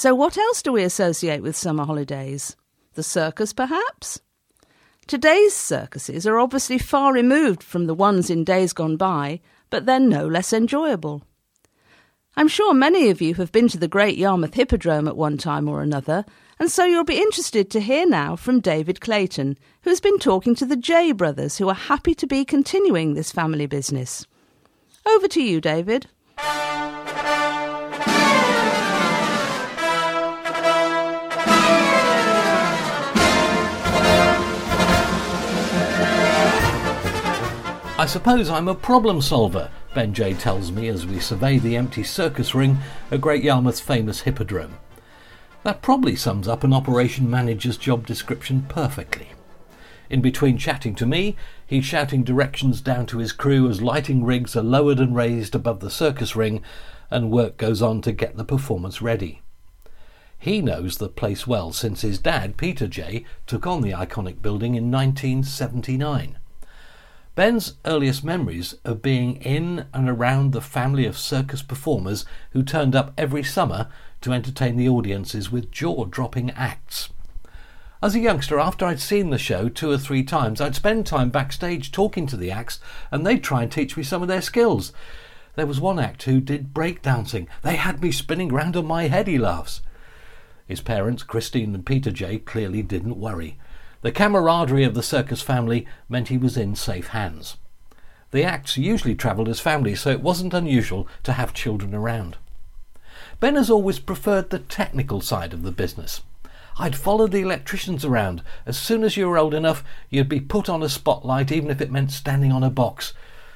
So what else do we associate with summer holidays? The circus, perhaps? Today's circuses are obviously far removed from the ones in days gone by, but they're no less enjoyable. I'm sure many of you have been to the Great Yarmouth Hippodrome at one time or another, and so you'll be interested to hear now from David Clayton, who has been talking to the J brothers, who are happy to be continuing this family business. Over to you, David. I suppose I'm a problem solver, Ben J tells me as we survey the empty circus ring at Great Yarmouth's famous Hippodrome. That probably sums up an operation manager's job description perfectly. In between chatting to me, he's shouting directions down to his crew as lighting rigs are lowered and raised above the circus ring and work goes on to get the performance ready. He knows the place well since his dad, Peter J, took on the iconic building in 1979. Ben's earliest memories of being in and around the family of circus performers who turned up every summer to entertain the audiences with jaw-dropping acts. As a youngster, after I'd seen the show 2 or 3 times, I'd spend time backstage talking to the acts and they'd try and teach me some of their skills. There was one act who did breakdancing. They had me spinning round on my head, he laughs. His parents, Christine and Peter J, clearly didn't worry. The camaraderie of the circus family meant he was in safe hands. The acts usually travelled as families, so it wasn't unusual to have children around. Ben has always preferred the technical side of the business. I'd follow the electricians around. As soon as you were old enough, you'd be put on a spotlight, even if it meant standing on a box.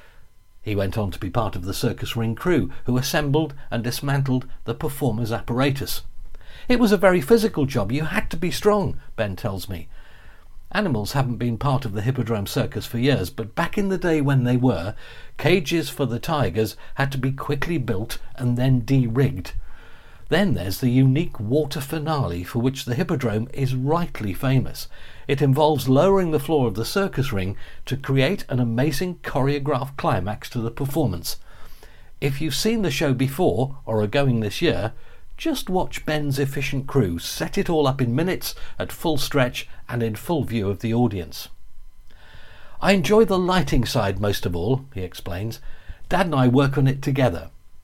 He went on to be part of the circus ring crew, who assembled and dismantled the performers' apparatus. It was a very physical job. You had to be strong, Ben tells me. Animals haven't been part of the Hippodrome circus for years, but back in the day when they were, cages for the tigers had to be quickly built and then de-rigged. Then there's the unique water finale for which the Hippodrome is rightly famous. It involves lowering the floor of the circus ring to create an amazing choreographed climax to the performance. If you've seen the show before or are going this year, just watch Ben's efficient crew set it all up in minutes, at full stretch and in full view of the audience. I enjoy the lighting side most of all, he explains. Dad and I work on it together.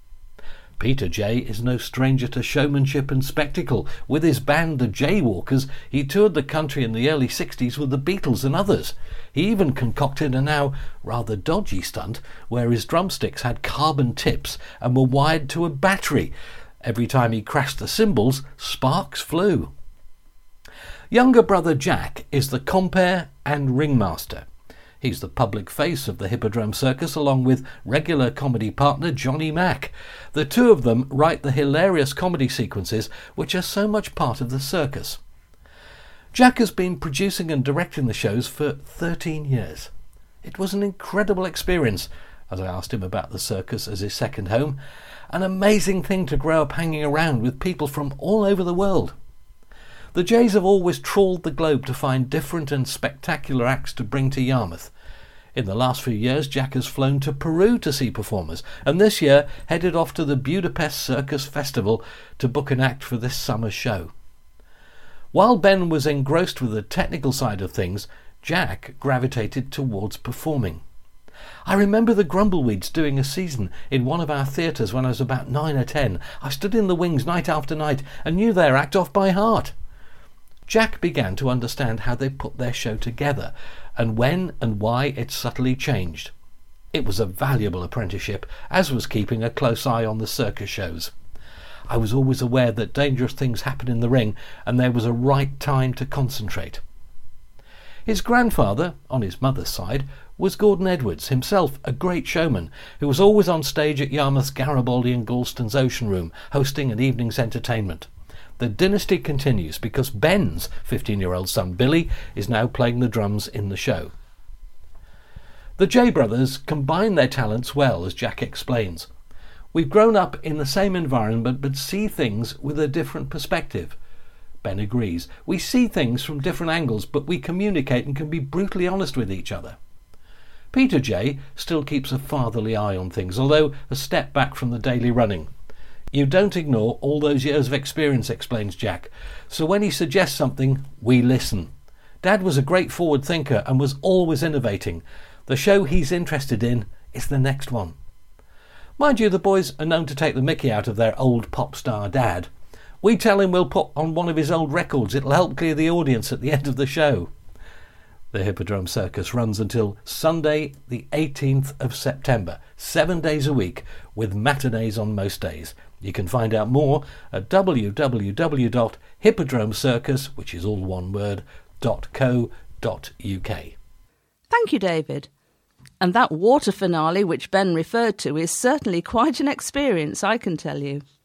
Peter J is no stranger to showmanship and spectacle. With his band the Jaywalkers, he toured the country in the early 60s with the Beatles and others. He even concocted a now rather dodgy stunt where his drumsticks had carbon tips and were wired to a battery. Every time he crashed the cymbals, sparks flew. Younger brother Jack is the compere and ringmaster. He's the public face of the Hippodrome Circus along with regular comedy partner Johnny Mack. The two of them write the hilarious comedy sequences which are so much part of the circus. Jack has been producing and directing the shows for 13 years. It was an incredible experience, as I asked him about the circus as his second home. An amazing thing to grow up hanging around with people from all over the world. The Jays have always trawled the globe to find different and spectacular acts to bring to Yarmouth. In the last few years, Jack has flown to Peru to see performers, and this year headed off to the Budapest Circus Festival to book an act for this summer's show. While Ben was engrossed with the technical side of things, Jack gravitated towards performing. I remember the Grumbleweeds doing a season in one of our theatres when I was about 9 or 10. I stood in the wings night after night and knew their act off by heart. Jack began to understand how they put their show together and when and why it subtly changed. It was a valuable apprenticeship, as was keeping a close eye on the circus shows. I was always aware that dangerous things happen in the ring and there was a right time to concentrate. His grandfather, on his mother's side, was Gordon Edwards, himself a great showman, who was always on stage at Yarmouth's Garibaldi and Galston's Ocean Room, hosting an evening's entertainment. The dynasty continues because Ben's 15-year-old son Billy is now playing the drums in the show. The J brothers combine their talents well, as Jack explains. We've grown up in the same environment but see things with a different perspective. Ben agrees. We see things from different angles, but we communicate and can be brutally honest with each other. Peter J still keeps a fatherly eye on things, although a step back from the daily running. You don't ignore all those years of experience, explains Jack. So when he suggests something, we listen. Dad was a great forward thinker and was always innovating. The show he's interested in is the next one. Mind you, the boys are known to take the mickey out of their old pop star dad. We tell him we'll put on one of his old records. It'll help clear the audience at the end of the show. The Hippodrome Circus runs until Sunday the 18th of September, 7 days a week, with matinees on most days. You can find out more at www.hippodromecircus, which is all one word, .co.uk. Thank you, David. And that water finale which Ben referred to is certainly quite an experience, I can tell you.